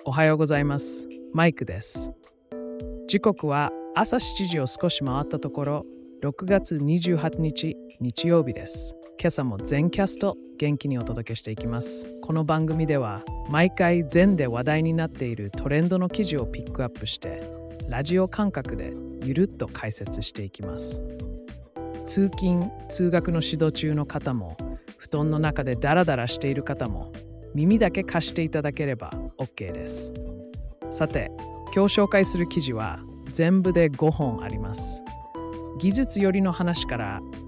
おはようございます。マイクです。時刻は朝7時を少し回ったところ、6月28日日曜日です。今朝も全キャスト元気にお届けしていきます。この番組では毎回全で話題になっているトレンドの記事をピックアップして、ラジオ感覚でゆるっと解説していきます。通勤・通学の指導中の方も、布団の中でダラダラしている方も、耳だけ貸していただければ OK です。さて、今日紹介する記事は全部で5本あります。技術寄りの話から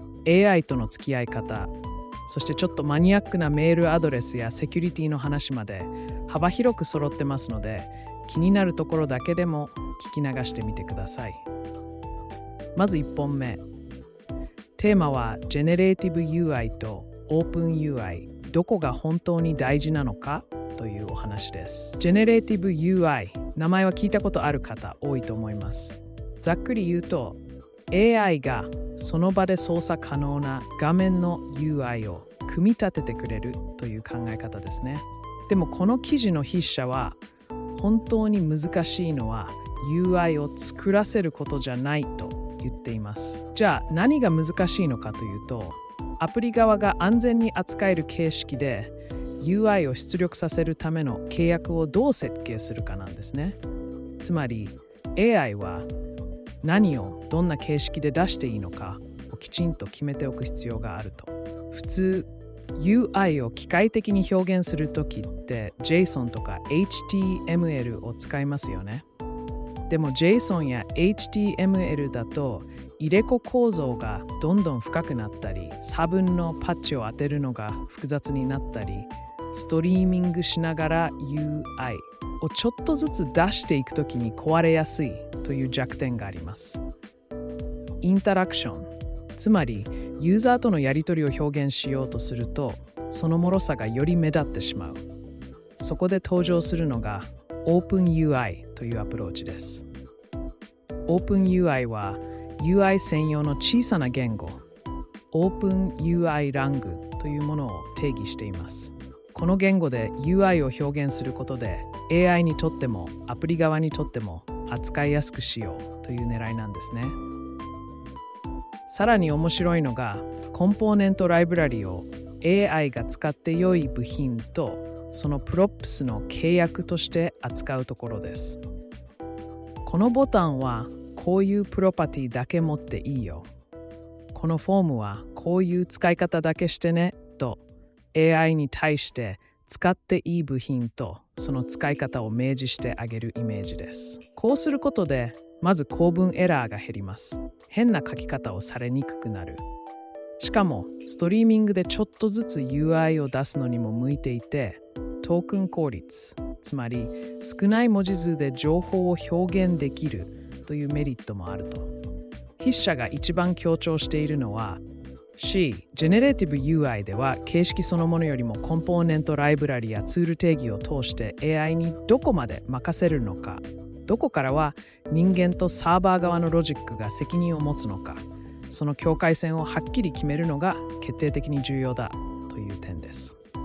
AI との付き合い方、そしてちょっとマニアックなメールアドレスやセキュリティの話まで幅広く揃ってますので、気になるところだけでも聞き流してみてください。まず1本目。テーマは Generative UI と Open UI、どこが本当に大事なのかというお話です。Generative UI、名前は聞いたことある方多いと思います。ざっくり言うと、AI がその場で操作可能な画面の UI を組み立ててくれるという考え方ですね。でもこの記事の筆者は、本当に難しいのは UI を作らせることじゃないと言っています。じゃあ何が難しいのかというと、アプリ側が安全に扱える形式で UI を出力させるための契約をどう設計するかなんですね。つまり AI は何をどんな形式で出していいのかをきちんと決めておく必要があると。普通 UI を機械的に表現するときって JSON とか HTML を使いますよね。でも JSON や HTML だと入れ子構造がどんどん深くなったり、差分のパッチを当てるのが複雑になったり、ストリーミングしながら UI をちょっとずつ出していくときに壊れやすいという弱点があります。インタラクション、つまりユーザーとのやり取りを表現しようとすると、その脆さがより目立ってしまう。そこで登場するのが OpenUI というアプローチです。OpenUI は UI 専用の小さな言語 OpenUI Lang というものを定義しています。この言語で UI を表現することで AI にとってもアプリ側にとっても扱いやすくしようという狙いなんですね。さらに面白いのがコンポーネントライブラリを AI が使って良い部品とそのプロプスの契約として扱うところです。このボタンはこういうプロパティだけ持っていいよ。このフォームはこういう使い方だけしてねと AI に対して使っていい部品とその使い方を明示してあげるイメージです。こうすることでまず構文エラーが減ります。変な書き方をされにくくなる。しかもストリーミングでちょっとずつ UI を出すのにも向いていて、トークン効率、つまり少ない文字数で情報を表現できるというメリットもあると。筆者が一番強調しているのは Generative UI では形式そのものよりもコンポーネントライブラリやツール定義を通して AI にどこまで任せるのか、どこからは人間とサーバー側のロジックが責任を持つのか、その境界線をはっきり決めるのが決定的に重要だという点です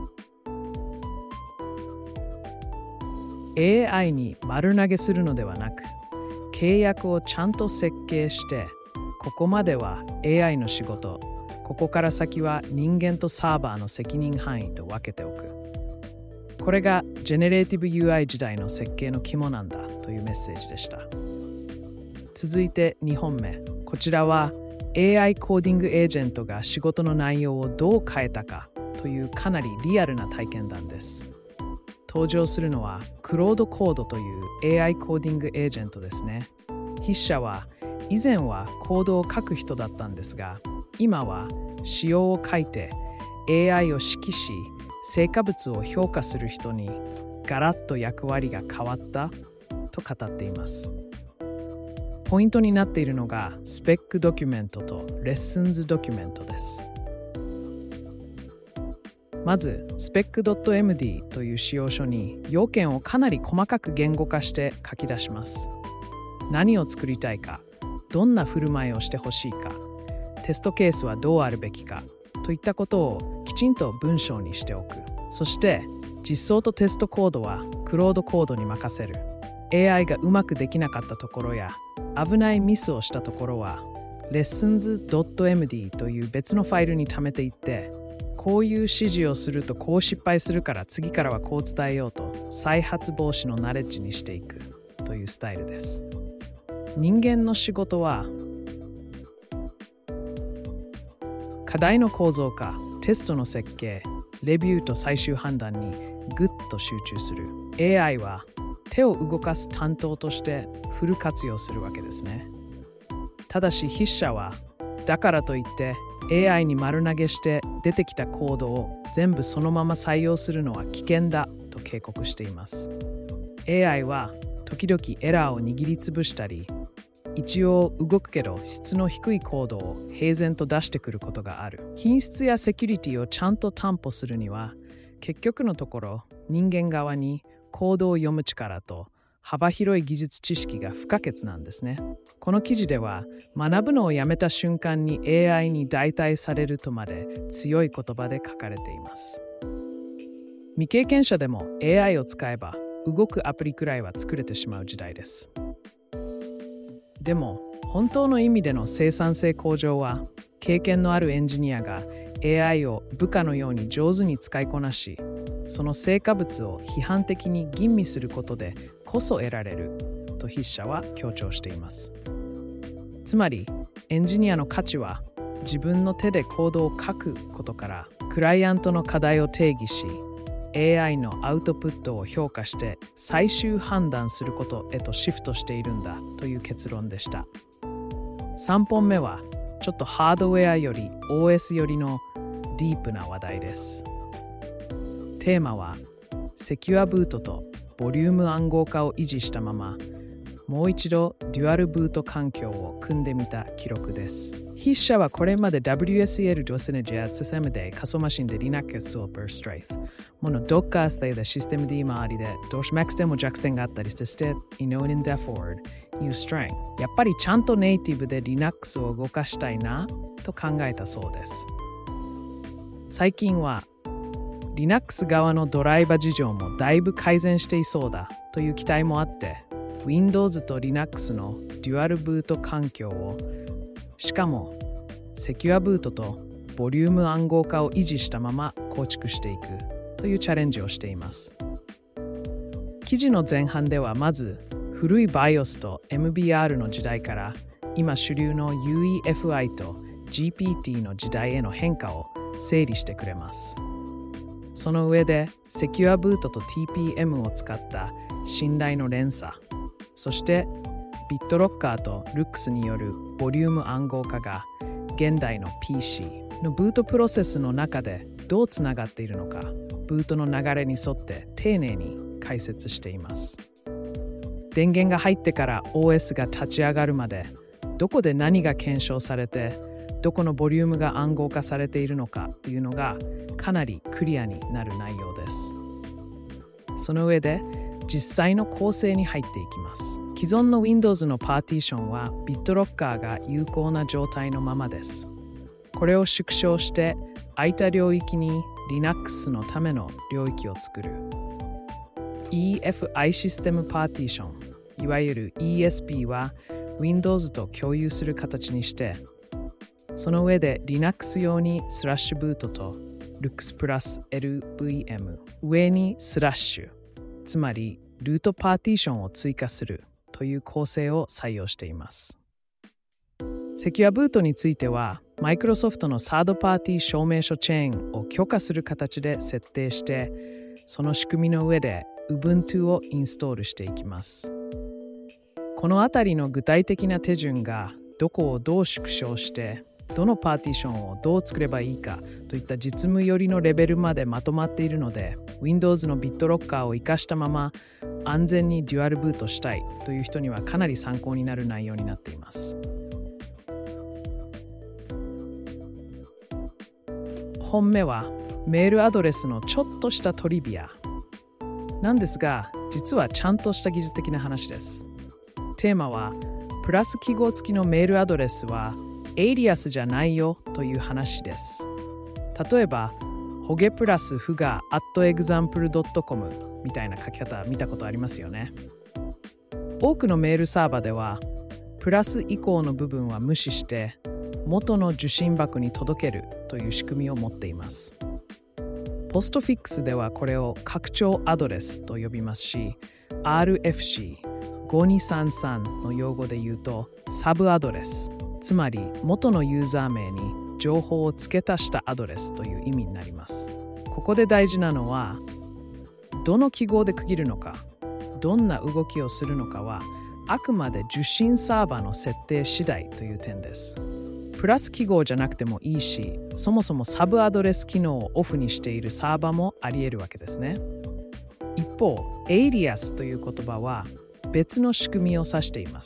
。AI に丸投げするのではなく、契約をちゃんと設計して、ここまでは AI の仕事、ここから先は人間とサーバーの責任範囲と分けておく。これが Generative UI 時代の設計の肝なんだというメッセージでした。続いて2本目。こちらは AI コーディングエージェントが仕事の内容をどう変えたかというかなりリアルな体験談です。登場するのはクロードコードという AI コーディングエージェントですね。筆者は以前はコードを書く人だったんですが、今は仕様を書いて AI を指揮し、成果物を評価する人にガラッと役割が変わったと語っています。ポイントになっているのがスペックドキュメントとレッスンズドキュメントです。まず spec.md という仕様書に要件をかなり細かく言語化して書き出します。何を作りたいか、どんな振る舞いをしてほしいか、テストケースはどうあるべきかといったことをきちんと文章にしておく。そして実装とテストコードはクロードコードに任せる。AI がうまくできなかったところや危ないミスをしたところは lessons.md という別のファイルに貯めていって、こういう指示をするとこう失敗するから次からはこう伝えようと再発防止のナレッジにしていくというスタイルです。人間の仕事は課題の構造化、テストの設計、レビューと最終判断にぐっと集中する。 AI は手を動かす担当としてフル活用するわけですね。ただし筆者はだからといって AI に丸投げして出てきたコードを全部そのまま採用するのは危険だと警告しています。 AI は時々エラーを握りつぶしたり、一応動くけど質の低いコードを平然と出してくることがある。品質やセキュリティをちゃんと担保するには、結局のところ人間側にコードを読む力と幅広い技術知識が不可欠なんですね。この記事では学ぶのをやめた瞬間に AI に代替されるとまで強い言葉で書かれています。未経験者でも AI を使えば動くアプリくらいは作れてしまう時代です。でも本当の意味での生産性向上は、経験のあるエンジニアが AI を部下のように上手に使いこなし、その成果物を批判的に吟味することでこそ得られると筆者は強調しています。つまりエンジニアの価値は自分の手でコードを書くことからクライアントの課題を定義し、AI のアウトプットを評価して最終判断することへとシフトしているんだという結論でした。3本目はちょっとハードウェアより OS よりのディープな話題です。テーマはセキュアブートとボリューム暗号化を維持したまま、もう一度デュアルブート環境を組んでみた記録です。筆者はこれまで WSL ドセネジャーシステムで仮想マシンで Linux をブーストレイフ。もの Docker でシステム D 周りでどうし Max でも弱点があったりして、Inode and Forward New String。やっぱりちゃんとネイティブで Linux を動かしたいなと考えたそうです。最近はLinux 側のドライバー事情もだいぶ改善していそうだという期待もあって、Windows と Linux のデュアルブート環境を、しかもセキュアブートとボリューム暗号化を維持したまま構築していくというチャレンジをしています。記事の前半ではまず古い BIOS と MBR の時代から今主流の UEFI と GPT の時代への変化を整理してくれます。その上でセキュアブートと TPM を使った信頼の連鎖、そしてビットロッカーと LUX によるボリューム暗号化が現代の PC のブートプロセスの中でどうつながっているのか、ブートの流れに沿って丁寧に解説しています。電源が入ってから OS が立ち上がるまで、どこで何が検証されて、どこのボリュームが暗号化されているのかというのがかなりクリアになる内容です。その上で実際の構成に入っていきます。既存の Windows のパーティションはビットロッカーが有効な状態のままです。これを縮小して空いた領域に Linux のための領域を作る。EFI システムパーティション、いわゆる ESP は Windows と共有する形にして、その上で Linux 用にスラッシュブートと LUX プラス LVM、上にスラッシュ、つまりルートパーティションを追加するという構成を採用しています。セキュアブートについては、マイクロソフトのサードパーティー証明書チェーンを許可する形で設定して、その仕組みの上で Ubuntu をインストールしていきます。このあたりの具体的な手順がどこをどう縮小して、どのパーティションをどう作ればいいかといった実務寄りのレベルまでまとまっているので、Windows のビットロッカーを活かしたまま安全にデュアルブートしたいという人にはかなり参考になる内容になっています。本目はメールアドレスのちょっとしたトリビアなんですが、実はちゃんとした技術的な話です。テーマはプラス記号付きのメールアドレスはエイリアスじゃないよという話です。例えばホゲプラスフガ @example.com みたいな書き方見たことありますよね。多くのメールサーバーではプラス以降の部分は無視して元の受信箱に届けるという仕組みを持っています。ポストフィックスではこれを拡張アドレスと呼びますし、RFC5233 の用語で言うとサブアドレス、つまり元のユーザー名に情報を付け足したアドレスという意味になります。ここで大事なのは、どの記号で区切るのか、どんな動きをするのかはあくまで受信サーバーの設定次第という点です。プラス記号じゃなくてもいいし、そもそもサブアドレス機能をオフにしているサーバーもあり得るわけですね。一方、エイリアスという言葉は別の仕組みを指しています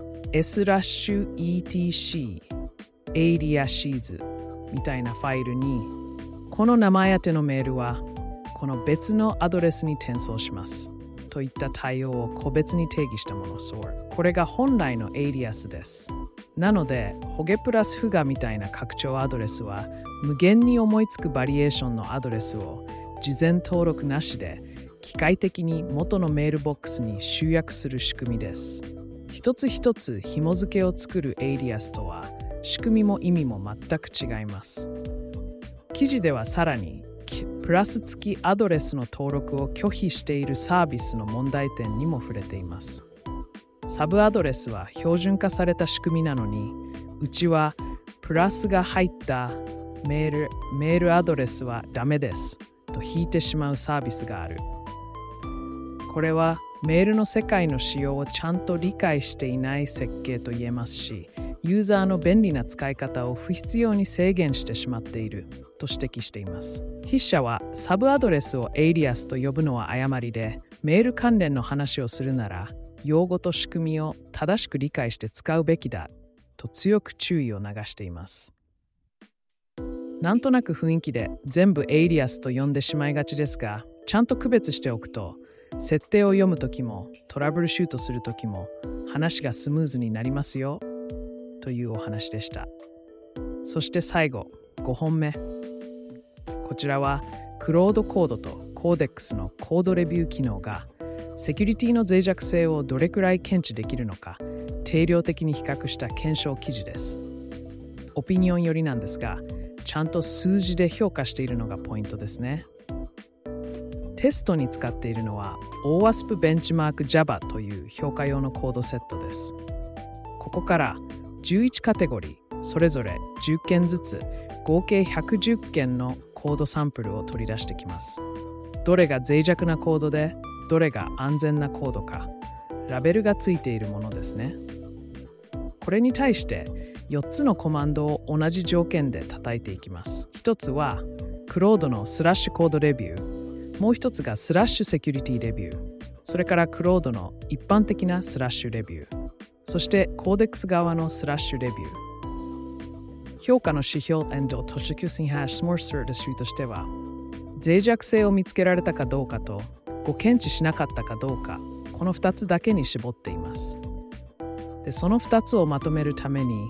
。S/etc エイリアシーズみたいなファイルに、この名前宛てのメールはこの別のアドレスに転送しますといった対応を個別に定義したもの。これが本来のエイリアスです。なので、ホゲプラスフガみたいな拡張アドレスは無限に思いつくバリエーションのアドレスを事前登録なしで機械的に元のメールボックスに集約する仕組みです。一つ一つ紐付けを作るエイリアスとは仕組みも意味も全く違います。記事ではさらにプラス付きアドレスの登録を拒否しているサービスの問題点にも触れています。サブアドレスは標準化された仕組みなのに、うちはプラスが入ったメールアドレスはダメですと引いてしまうサービスがある。これはメールの世界の仕様をちゃんと理解していない設計と言えますし、ユーザーの便利な使い方を不必要に制限してしまっていると指摘しています。筆者はサブアドレスをエイリアスと呼ぶのは誤りで、メール関連の話をするなら用語と仕組みを正しく理解して使うべきだと強く注意を流しています。なんとなく雰囲気で全部エイリアスと呼んでしまいがちですが、ちゃんと区別しておくと設定を読むときもトラブルシュートするときも話がスムーズになりますよというお話でした。そして最後、5本目。こちらはクロードコードとコーデックスのコードレビュー機能がセキュリティの脆弱性をどれくらい検知できるのか定量的に比較した検証記事です。オピニオン寄りなんですが、ちゃんと数字で評価しているのがポイントですね。テストに使っているのは OWASP ベンチマーク Java という評価用のコードセットです。ここから11カテゴリー、それぞれ10件ずつ合計110件のコードサンプルを取り出してきます。どれが脆弱なコードで、どれが安全なコードか、ラベルがついているものですね。これに対して4つのコマンドを同じ条件で叩いていきます。1つはクロードのスラッシュコードレビュー、もう1つがスラッシュセキュリティレビュー、それからクロードの一般的なスラッシュレビュー、そしてコーデックス側のスラッシュレビュー。評価の指標と도출性スモースとしては、脆弱性を見つけられたかどうかとご検知しなかったかどうか、この2つだけに絞っています。で、その2つをまとめるために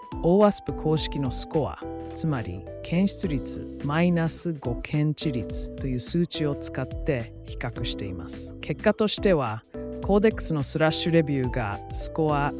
OWASP 公式のスコア、つまり検出率-5検知率という数値を使って比較しています。結果としてはコーデックスのスラッシュレビューがスコア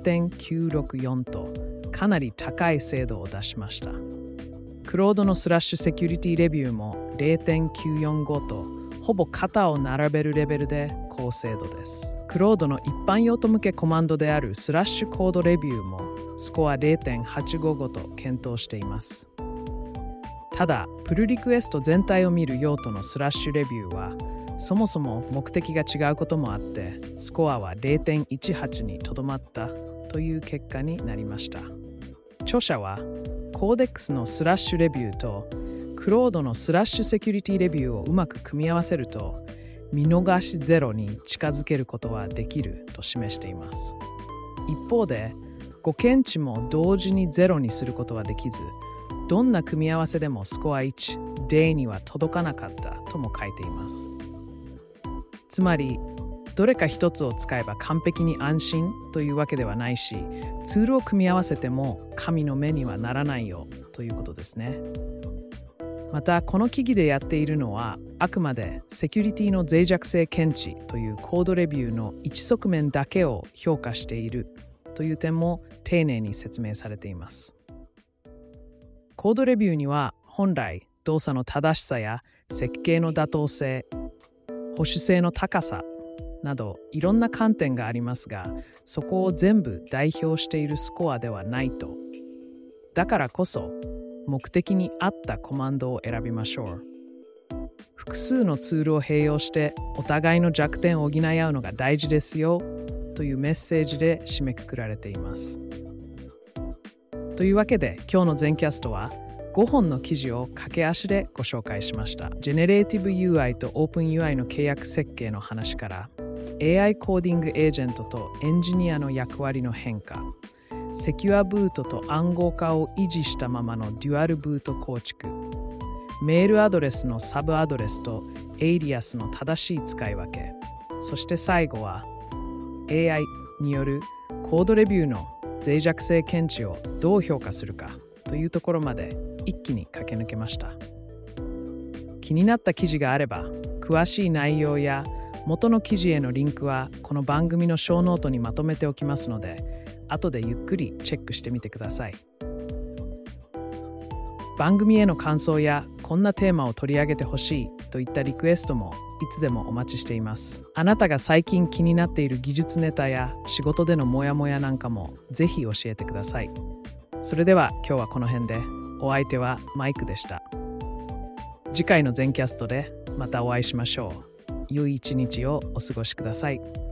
0.964 とかなり高い精度を出しました。クロードのスラッシュセキュリティレビューも 0.945 とほぼ肩を並べるレベルで高精度です。クロードの一般用途向けコマンドであるスラッシュコードレビューもスコア 0.855 と検討しています。ただ、プルリクエスト全体を見る用途のスラッシュレビューはそもそも目的が違うこともあってスコアは 0.18 にとどまったという結果になりました。著者はコーデックスのスラッシュレビューとクロードのスラッシュセキュリティレビューをうまく組み合わせると見逃しゼロに近づけることはできると示しています。一方で5検知も同時にゼロにすることはできず、どんな組み合わせでもスコア1、0には届かなかったとも書いています。つまりどれか一つを使えば完璧に安心というわけではないし、ツールを組み合わせても神の目にはならないよということですね。 またこの記事でやっているのはあくまでセキュリティの脆弱性検知というコードレビューの一側面だけを評価しているという点も丁寧に説明されています。コードレビューには本来動作の正しさや設計の妥当性、保守性の高さなどいろんな観点がありますが、そこを全部代表しているスコアではないと。だからこそ目的に合ったコマンドを選びましょう。複数のツールを併用してお互いの弱点を補い合うのが大事ですよというメッセージで締めくくられています。というわけで今日の全キャストは5本の記事を駆け足でご紹介しました。ジェネレーティブ UI と OpenUI の契約設計の話から AI コーディングエージェントとエンジニアの役割の変化、セキュアブートと暗号化を維持したままのデュアルブート構築、メールアドレスのサブアドレスとエイリアスの正しい使い分け、そして最後は AI によるコードレビューの脆弱性検知をどう評価するかというところまで一気に駆け抜けました。気になった記事があれば詳しい内容や元の記事へのリンクはこの番組のショーノートにまとめておきますので、後でゆっくりチェックしてみてください。番組への感想やこんなテーマを取り上げてほしいといったリクエストもいつでもお待ちしています。あなたが最近気になっている技術ネタや仕事でのモヤモヤなんかもぜひ教えてください。それでは今日はこの辺で。お相手はマイクでした。次回の全キャストでまたお会いしましょう。良い一日をお過ごしください。